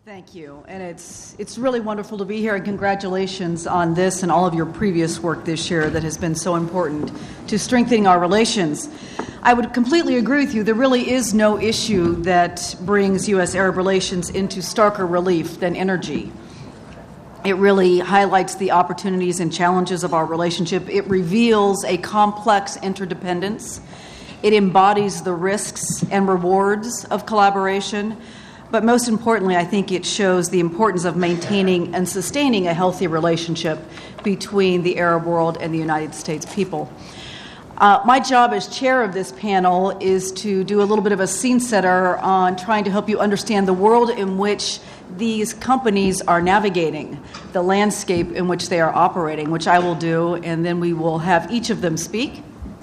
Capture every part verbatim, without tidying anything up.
Thank you, and it's it's really wonderful to be here, and congratulations on this and all of your previous work this year that has been so important to strengthening our relations. I would completely agree with you. There really is no issue that brings U S Arab relations into starker relief than energy. It really highlights the opportunities and challenges of our relationship. It reveals a complex interdependence. It embodies the risks and rewards of collaboration. But most importantly, I think it shows the importance of maintaining and sustaining a healthy relationship between the Arab world and the United States people. Uh, my job as chair of this panel is to do a little bit of a scene setter on trying to help you understand the world in which these companies are navigating, the landscape in which they are operating, which I will do, and then we will have each of them speak.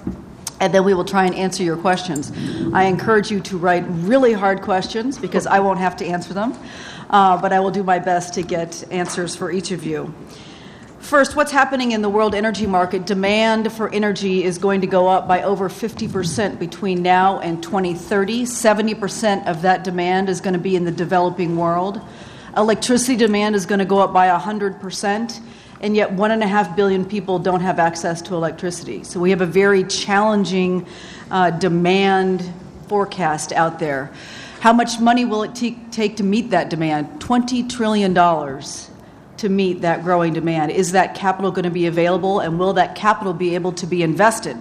And then we will try and answer your questions. I encourage you to write really hard questions because I won't have to answer them, uh, but I will do my best to get answers for each of you. First, what's happening in the world energy market? Demand for energy is going to go up by over fifty percent between now and twenty thirty. seventy percent of that demand is going to be in the developing world. Electricity demand is going to go up by one hundred percent. And yet one and a half billion people don't have access to electricity. So we have a very challenging uh, demand forecast out there. How much money will it t- take to meet that demand? twenty trillion dollars to meet that growing demand. Is that capital going to be available, and will that capital be able to be invested?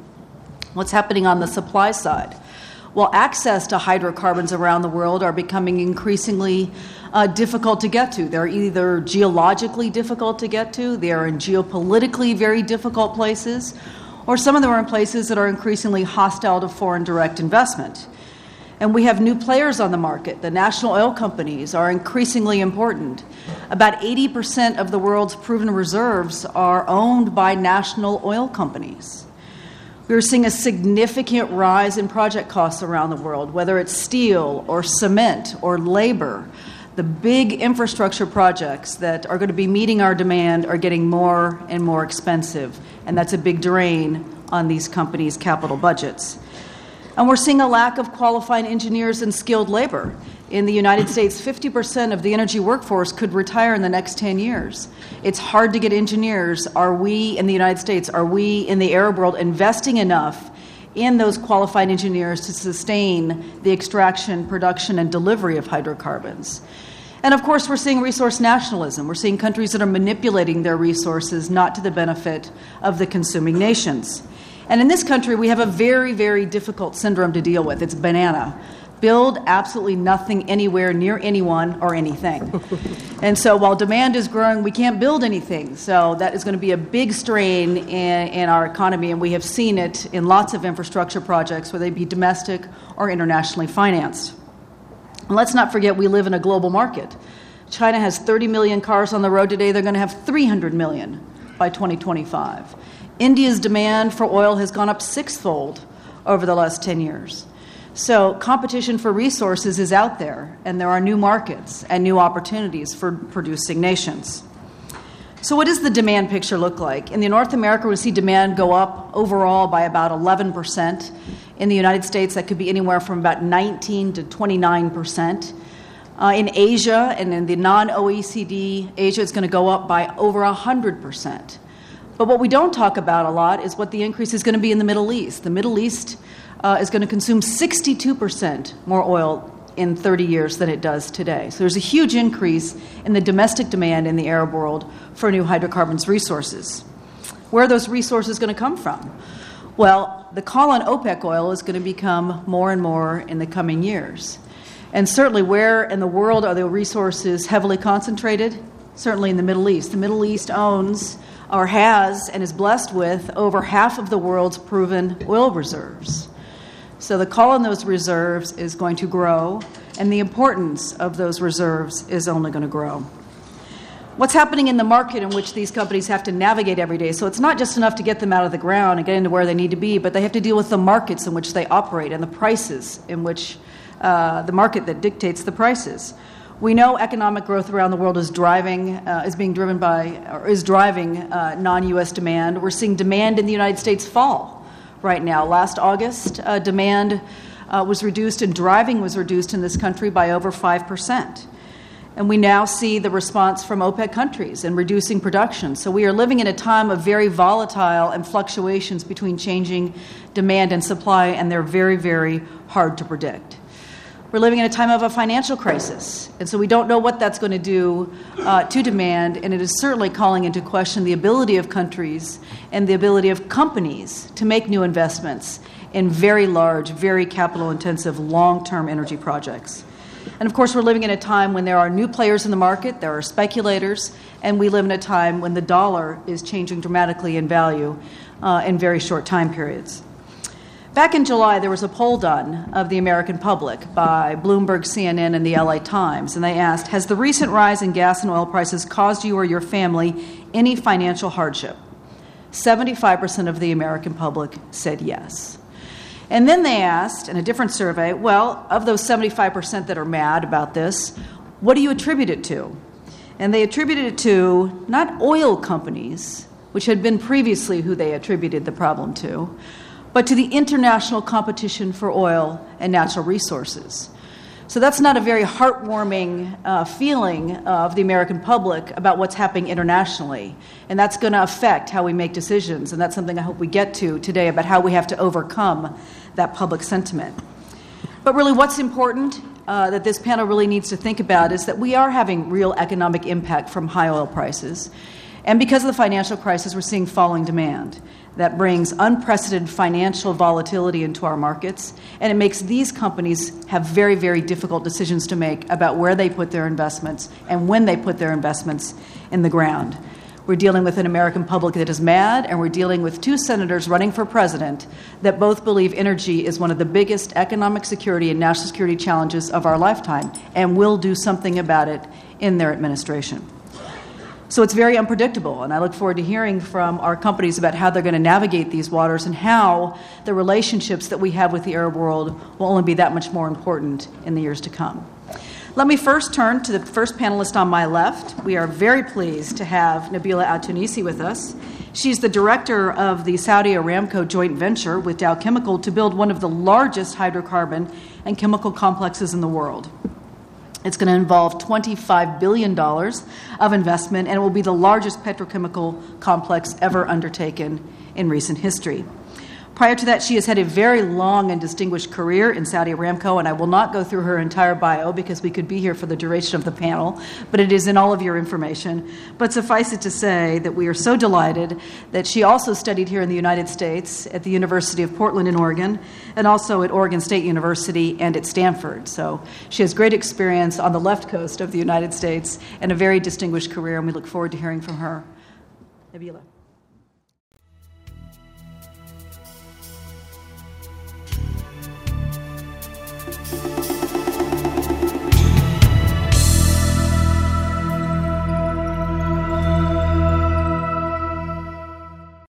What's happening on the supply side? Well, access to hydrocarbons around the world are becoming increasingly uh, difficult to get to. They're either geologically difficult to get to, they are in geopolitically very difficult places, or some of them are in places that are increasingly hostile to foreign direct investment. And we have new players on the market. The national oil companies are increasingly important. About eighty percent of the world's proven reserves are owned by national oil companies. We're seeing a significant rise in project costs around the world, whether it's steel or cement or labor. The big infrastructure projects that are going to be meeting our demand are getting more and more expensive, and that's a big drain on these companies' capital budgets. And we're seeing a lack of qualified engineers and skilled labor. In the United States, fifty percent of the energy workforce could retire in the next ten years. It's hard to get engineers. Are we in the United States, are we in the Arab world investing enough in those qualified engineers to sustain the extraction, production, and delivery of hydrocarbons? And of course, we're seeing resource nationalism. We're seeing countries that are manipulating their resources not to the benefit of the consuming nations. And in this country, we have a very, very difficult syndrome to deal with. It's banana. Build absolutely nothing anywhere near anyone or anything. And so while demand is growing, we can't build anything. So that is going to be a big strain in, in our economy, and we have seen it in lots of infrastructure projects, whether they be domestic or internationally financed. And let's not forget we live in a global market. China has thirty million cars on the road today. They're going to have three hundred million by twenty twenty-five. India's demand for oil has gone up sixfold over the last ten years. So competition for resources is out there, and there are new markets and new opportunities for producing nations. So what does the demand picture look like? In the North America, we see demand go up overall by about eleven percent. In the United States, that could be anywhere from about nineteen to twenty-nine percent. Uh, in Asia and in the non-O E C D, Asia is going to go up by over one hundred percent. But what we don't talk about a lot is what the increase is going to be in the Middle East. The Middle East uh, is going to consume sixty-two percent more oil in thirty years than it does today. So there's a huge increase in the domestic demand in the Arab world for new hydrocarbons resources. Where are those resources going to come from? Well, the call on OPEC oil is going to become more and more in the coming years. And certainly where in the world are the resources heavily concentrated? Certainly in the Middle East. The Middle East owns or has and is blessed with over half of the world's proven oil reserves. So the call on those reserves is going to grow, and the importance of those reserves is only going to grow. What's happening in the market in which these companies have to navigate every day? So it's not just enough to get them out of the ground and get into where they need to be, but they have to deal with the markets in which they operate and the prices in which uh, the market that dictates the prices. We know economic growth around the world is driving, uh, is being driven by, or is driving uh, non-U S demand. We're seeing demand in the United States fall right now. Last August, uh, demand uh, was reduced and driving was reduced in this country by over five percent. And we now see the response from OPEC countries in reducing production. So we are living in a time of very volatile and fluctuations between changing demand and supply, and they're very, very hard to predict. We're living in a time of a financial crisis, and so we don't know what that's going to do uh, to demand, and it is certainly calling into question the ability of countries and the ability of companies to make new investments in very large, very capital-intensive, long-term energy projects. And of course, we're living in a time when there are new players in the market, there are speculators, and we live in a time when the dollar is changing dramatically in value uh, in very short time periods. Back in July, there was a poll done of the American public by Bloomberg, C N N, and the L A Times, and they asked, has the recent rise in gas and oil prices caused you or your family any financial hardship? seventy-five percent of the American public said yes. And then they asked, in a different survey, well, of those seventy-five percent that are mad about this, what do you attribute it to? And they attributed it to not oil companies, which had been previously who they attributed the problem to, but to the international competition for oil and natural resources. So that's not a very heartwarming uh, feeling of the American public about what's happening internationally. And that's going to affect how we make decisions. And that's something I hope we get to today about how we have to overcome that public sentiment. But really what's important uh, that this panel really needs to think about is that we are having real economic impact from high oil prices. And because of the financial crisis, we're seeing falling demand. That brings unprecedented financial volatility into our markets, and it makes these companies have very, very difficult decisions to make about where they put their investments and when they put their investments in the ground. We're dealing with an American public that is mad, and we're dealing with two senators running for president that both believe energy is one of the biggest economic security and national security challenges of our lifetime and will do something about it in their administration. So it's very unpredictable, and I look forward to hearing from our companies about how they're going to navigate these waters and how the relationships that we have with the Arab world will only be that much more important in the years to come. Let me first turn to the first panelist on my left. We are very pleased to have Nabila Al-Tunisi with us. She's the director of the Saudi Aramco joint venture with Dow Chemical to build one of the largest hydrocarbon and chemical complexes in the world. It's going to involve twenty-five billion dollars of investment, and it will be the largest petrochemical complex ever undertaken in recent history. Prior to that, she has had a very long and distinguished career in Saudi Aramco, and I will not go through her entire bio because we could be here for the duration of the panel, but it is in all of your information. But suffice it to say that we are so delighted that she also studied here in the United States at the University of Portland in Oregon, and also at Oregon State University and at Stanford. So she has great experience on the left coast of the United States and a very distinguished career, and we look forward to hearing from her. Nabila.